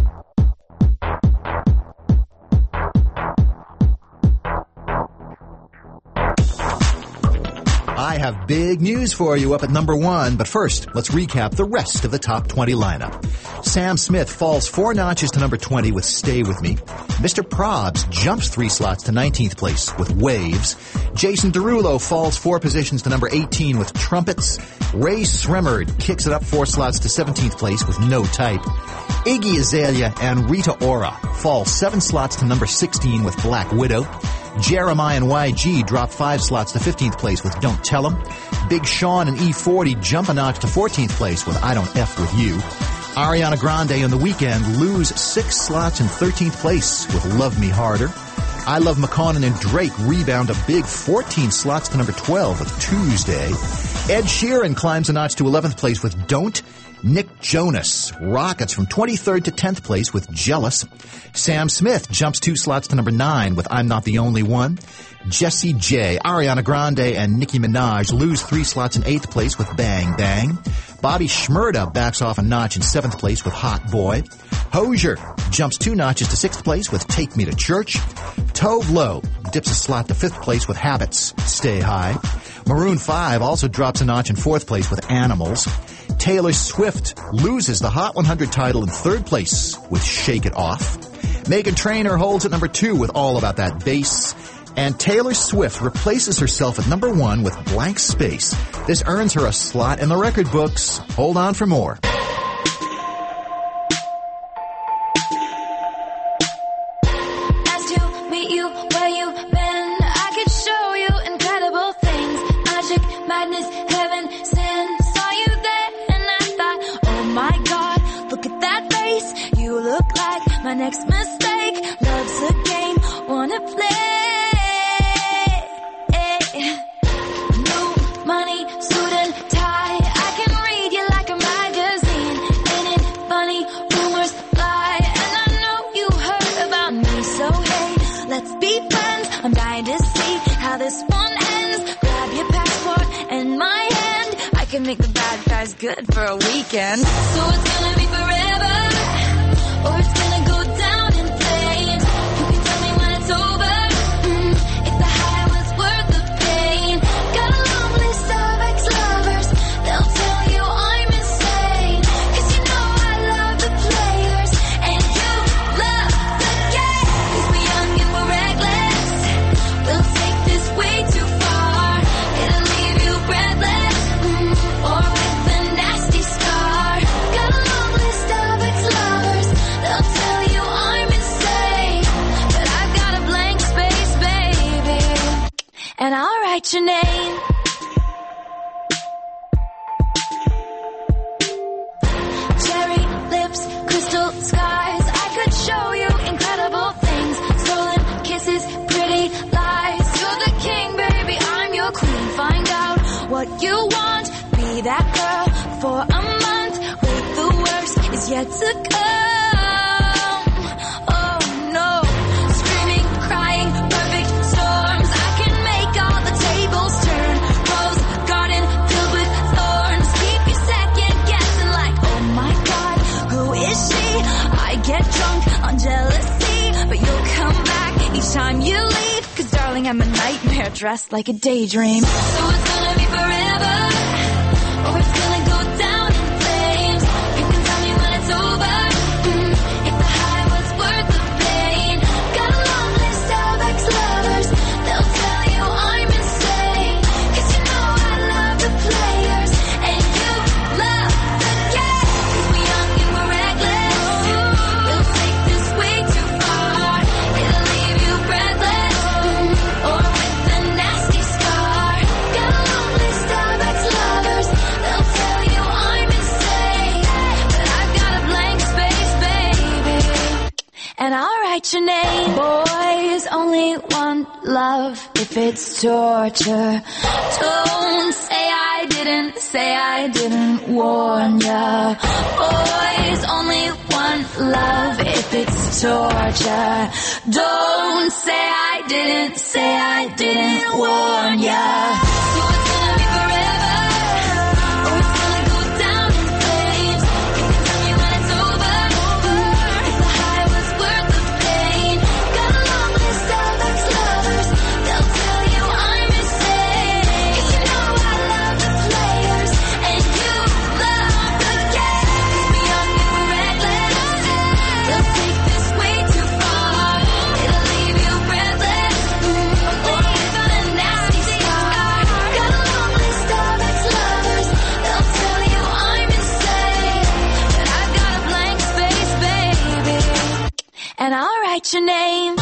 I have big news for you up at number one, but first, let's recap the rest of the top twenty lineup. Sam Smith falls four notches to number twenty with Stay With Me. Mister Probs jumps three slots to nineteenth place with Waves. Jason Derulo falls four positions to number eighteen with Trumpets. Ray Sremmerd kicks it up four slots to seventeenth place with No Type. Iggy Azalea and Rita Ora fall seven slots to number sixteen with Black Widow. Jeremiah and Y G drop five slots to fifteenth place with Don't Tell 'Em. Big Sean and E forty jump a notch to fourteenth place with I Don't F With You. Ariana Grande and The Weeknd lose six slots in thirteenth place with Love Me Harder. I Love McConan and Drake rebound a big fourteen slots to number twelve with Tuesday. Ed Sheeran climbs a notch to eleventh place with Don't. Nick Jonas rockets from twenty-third to tenth place with Jealous. Sam Smith jumps two slots to number nine with I'm Not the Only One. Jessie J, Ariana Grande, and Nicki Minaj lose three slots in eighth place with Bang Bang. Bobby Shmurda backs off a notch in seventh place with Hot Boy. Hozier jumps two notches to sixth place with Take Me to Church. Tove Lo dips a slot to fifth place with Habits, Stay High. Maroon five also drops a notch in fourth place with Animals. Taylor Swift loses the Hot one hundred title in third place with Shake It Off. Meghan Trainor holds at number two with All About That Bass. And Taylor Swift replaces herself at number one with Blank Space. This earns her a slot in the record books. Hold on for more. Nice to meet you where you've been. I could show you incredible things. Magic, madness, heaven, sin. Saw you there and I thought, oh my God, look at that face. You look like my next mistake. Love's a game, wanna play. New money, suit and tie. I can read you like a magazine. Ain't it funny? Rumors lie. And I know you heard about me. So hey, let's be friends. I'm dying to see how this one ends. Grab your passport and my hand. I can make the bad guys good for a weekend. So it's gonna be forever, or it's gonna go down in flames. You can tell me when it's over, mm, if the high was worth the pain. Got a long list of ex-lovers, they'll tell you I'm insane. Cause you know I love the players, and you love the game. Cause we're young and we're reckless, we'll take this way too far. It'll leave you breathless, mm, or with a nasty scar. Got a long list of ex-lovers, they'll tell you I'm insane. But I've got a blank space, baby, and I'll write your name. Cherry lips, crystal skies. I could show you incredible things. Stolen kisses, pretty lies. You're the king, baby, I'm your queen. Find out what you want. Be that girl for a month. Wait, the worst is yet to come. Oh no. Screaming, crying, perfect storms. I can make all the tables turn. Rose garden filled with thorns. Keep you second guessing like, oh my God, who is she? I get drunk on jealousy, but you'll come back each time you leave. Cause darling, I'm a nightmare dressed like a daydream. So it's gonna be forever, or it's gonna go down in flames. You can tell me when it's over, mm, if the high was worth the pain. Got a long list of ex-lovers, they'll tell you I'm insane. Cause you know I love the players, and you love the game. Cause we're young and we're reckless, we'll take this way too far. It'll leave you breathless, mm, or with a nasty scar. Got a long list of ex-lovers, they'll tell you I'm insane. But I've got a blank space, baby, and I'll write your name. Boys only want love if it's torture. Don't say I didn't, say I didn't warn ya. Boys only want love if it's torture. Don't say I didn't, say I didn't warn ya. So it's gonna be forever, or it's gonna go down in flames. You can tell me when it's over, if the high was worth the pain. Got a long list of ex-lovers, they'll tell you I'm insane. 'Cause you know I love the players, and you love the game. We young and reckless, they'll take this way too far. It'll leave you breathless, or leave a nasty scar. Got a long list of ex-lovers, they'll tell you I'm insane. But I've got a blank space, baby, and I'll write your name.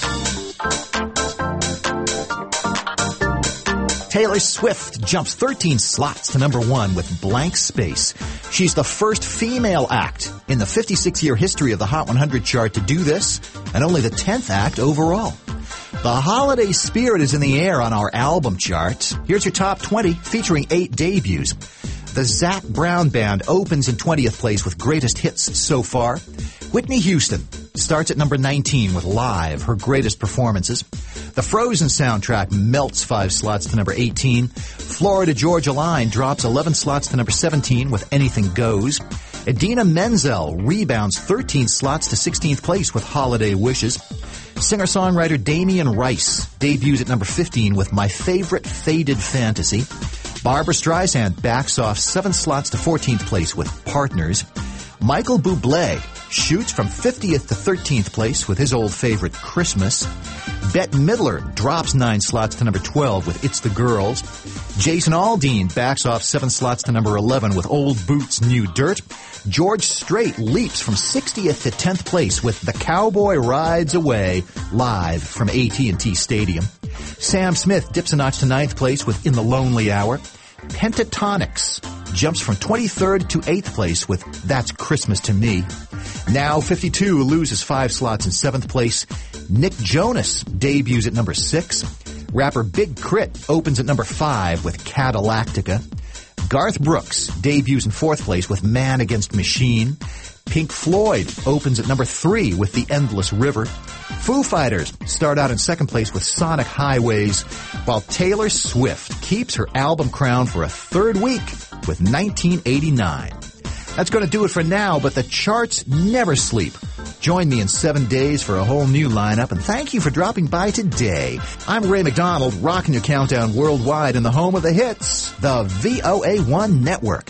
Taylor Swift jumps thirteen slots to number one with Blank Space. She's the first female act in the fifty-six year history of the Hot one hundred chart to do this, and only the tenth act overall. The holiday spirit is in the air on our album chart. Here's your top twenty featuring eight debuts. The Zac Brown Band opens in twentieth place with greatest hits so far. Whitney Houston starts at number nineteen with Live, her greatest performances. The Frozen soundtrack melts five slots to number eighteen. Florida Georgia Line drops eleven slots to number seventeen with Anything Goes. Idina Menzel rebounds thirteen slots to sixteenth place with Holiday Wishes. Singer-songwriter Damien Rice debuts at number fifteen with My Favorite Faded Fantasy. Barbra Streisand backs off seven slots to fourteenth place with Partners. Michael Bublé shoots from fiftieth to thirteenth place with his old favorite Christmas. Bette Midler drops nine slots to number twelve with It's the Girls. Jason Aldean backs off seven slots to number eleven with Old Boots, New Dirt. George Strait leaps from sixtieth to tenth place with The Cowboy Rides Away, live from A T and T Stadium. Sam Smith dips a notch to ninth place with In the Lonely Hour. Pentatonix jumps from twenty-third to eighth place with That's Christmas to Me. Now fifty-two loses five slots in seventh place. Nick Jonas debuts at number six. Rapper Big Crit opens at number five with Cadillactica. Garth Brooks debuts in fourth place with Man Against Machine. Pink Floyd opens at number three with The Endless River. Foo Fighters start out in second place with Sonic Highways, while Taylor Swift keeps her album crown for a third week with nineteen eighty-nine. That's going to do it for now, but the charts never sleep. Join me in seven days for a whole new lineup, and thank you for dropping by today. I'm Ray McDonald, rocking your countdown worldwide in the home of the hits, the V O A one Network.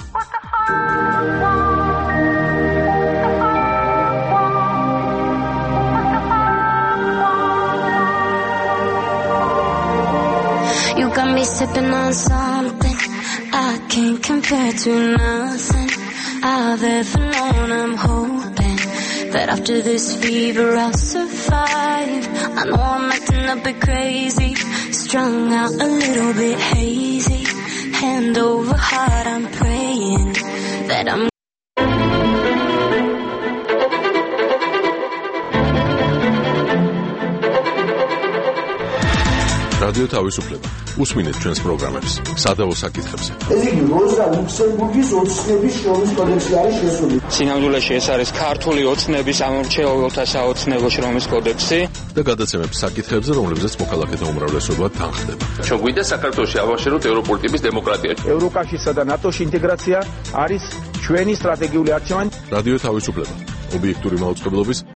You got me sipping on something I can't compare to nothing I've ever known. I'm hoping that after this fever I'll survive. I know I'm acting a bit crazy, strung out a little bit hazy. Hand over heart, I'm praying that I'm რადიო თავისუფლება. უსმინეთ ჩვენს პროგრამებს. სადავო საკითხებზე. ეს იგი როზა ლუქსემბურგის ოცნების შრომის კოდექსი არის შესული. სინამდვილეში ეს არის ქართული ოცნების ამორჩეულთა საოცნებო შრომის კოდექსი და გადაცემების საკითხებზე, რომლებზეც მოქალაქეთა უმრავლესობა თანხდება. ჩვენ გვინდა საქართველოში ავაშეროთ ევროპული ტიპის დემოკრატია. ევროკავშირსა და ნატოში ინტეგრაცია არის ჩვენი სტრატეგიული არჩევანი. რადიო თავისუფლება. ობიექტური მაუწყებლობის